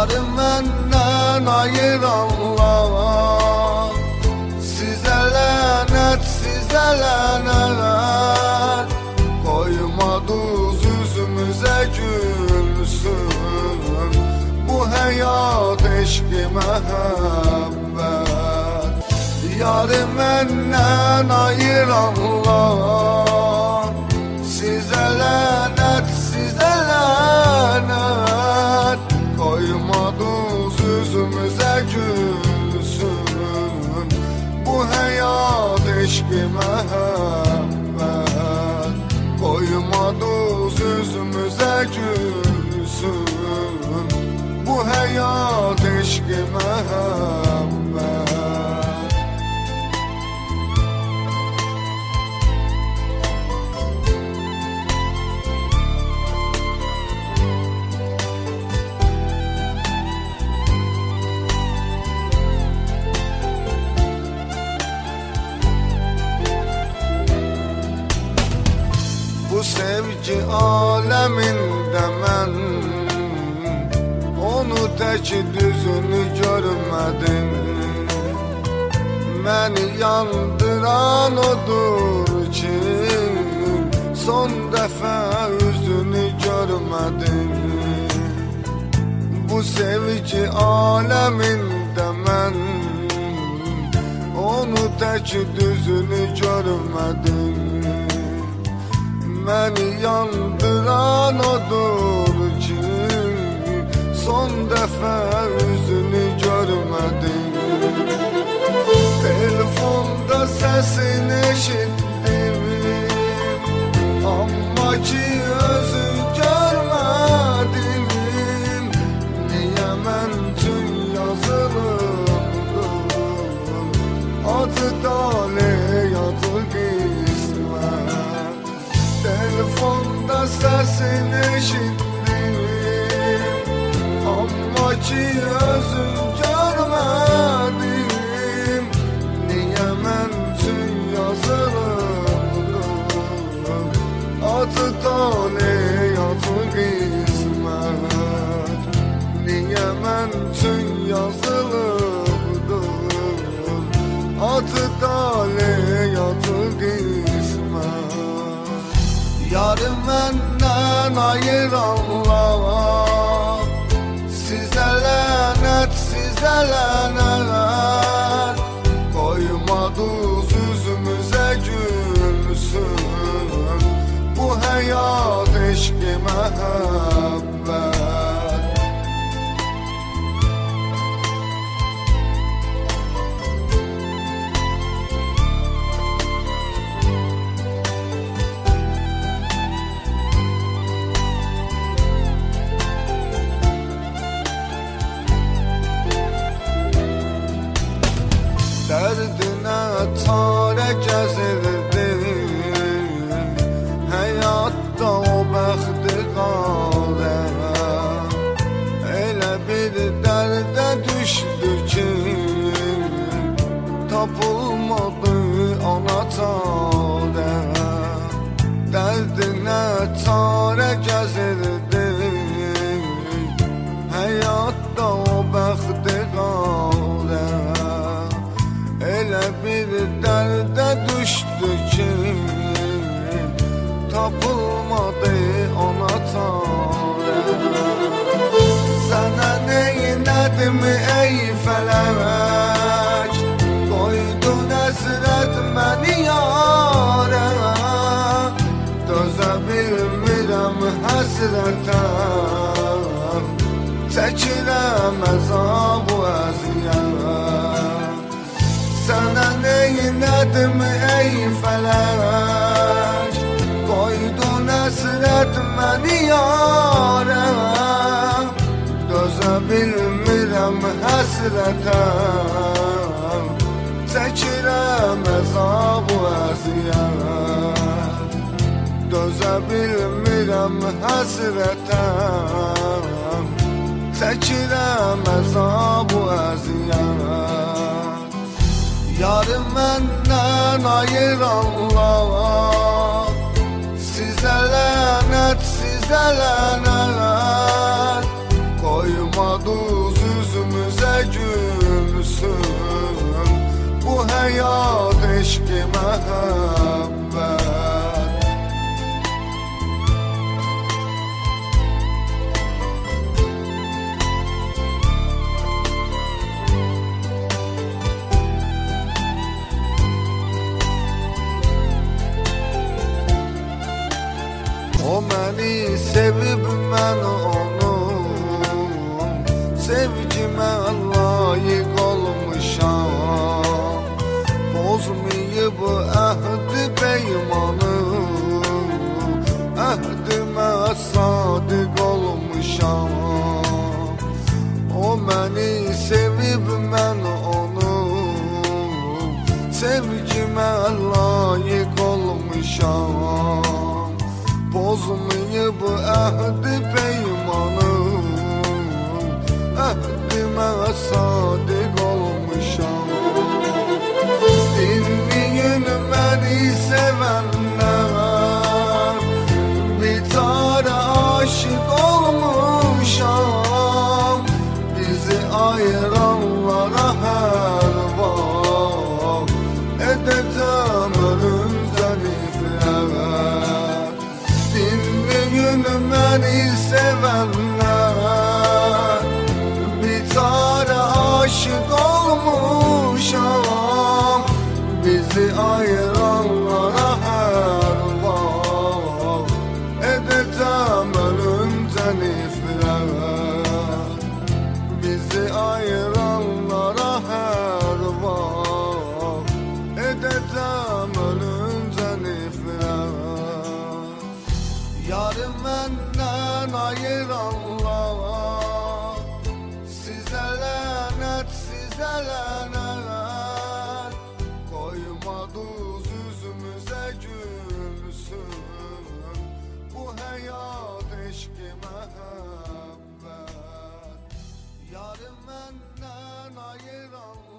Yarı məndən ayıranlar, sizə lənət, sizə lənət. Qoymadınız üzümüzə gülsün bu həyat, eşq-i məhəbbət. Yarı məndən ayıranlar, sizə lənət, sizə lənət. Qoymadınız üzümüzə gülsün bu həyat, eşq-i məhəbbət. Qoymadınız üzümüzə gülsün bu həyat, eşq-i məhəbbət. Bu sevgi aleminde mən onu tək düzünü görmədim. Məni yandıran odur ki, son dəfə üzünü görmədim. Bu sevgi aleminde mən onu tək düzünü görmədim. Məni yandıran odur ki, son dəfə üzünü görmədim. Telefonda səsini eşitdim, amma ki özün görmədim. Niyə mən üçün yazılıbdım, adı talih, adı qismət. Telefonda səsini eşitdim, amma ki özün görmədim. Niyə mən üçün yazılıbdım, adı talih, adı qismət. Niyə mən üçün yazılıbdım, adı talih, adı qismət. Yarı məndən ayıranlar, sizə lənət, sizə lənət. Qoymadınız üzümüzə gülsün bu həyat, eşq-i məhəbbət. Dərdinə çarə gəzirdim, həyatda o bəxti qarə. Elə bir dərdə düşdü ki, tapılmadı ona çarə. Dərdinə çarə gəzirdim, həyatda o bəxti qarə. Elə bir dərdə düşdü ki, tapılmadı ona çarə. Sənə neynədim ey fələk, qoydun əsrət məni yarə. Dözə bilmirəm həsrətə, çəkirəm əzab-ı əziyyət. Sənə neynədim ey fələk, qoydun əsrət məni yarə. Dözə bilmirəm həsrətə, çəkirəm əzab-ı əziyyət. Dözə bilmirəm həsrətə, çəkirəm əzab-ı əziyyət. Yarı məndən ayıranlar, sizə lənət, sizə lənət. Qoymadınız O məni sevib mən onu sevgimə layiq olmuşam. Bozmayıb əhd peymanı, əhdimə sadiq olmuşam. O məni sevib mən onu sevgimə layiq olmuşam. Bozmayıb əhd peymanı, əhdimə sadiq olmuşam. Dinleyin məni sevənlər, bir tane aşık olmuşam. Bizi ayıranlara hər vaxt edəcəm ölümdən iflər. Dinleyin məni sevənlər, bir tane aşık olmuşam. Bizi ayıranlara hər vaxt edəcəm ölümdən iflər. Bizi ayıranlara hər vaxt edəcəm ölümdən iflər. Yarı məndən ayıranlar, sizə lənət, sizə lənət. Koymadınız üzümüzə gülsün bu həyat eşqi məhəbbət. Yarı məndən ayıranlar.